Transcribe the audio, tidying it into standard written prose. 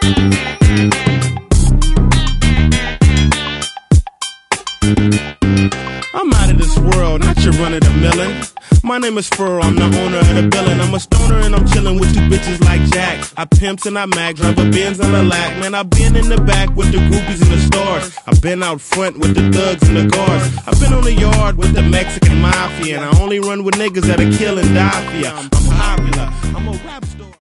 I'm out of this world, not your run-of-the-millin'. My name is Furl, I'm the owner of the building. I'm a stoner and I'm chillin' with two bitches like Jack. I pimps and I mag, drive a Benz and a lack. Man, I've been in the back with the groupies in the stores. I've been out front with the thugs and the guards. I've been on the yard with the Mexican mafia. And I only run with niggas that'll kill and die for ya. I'm popular, I'm a rap star.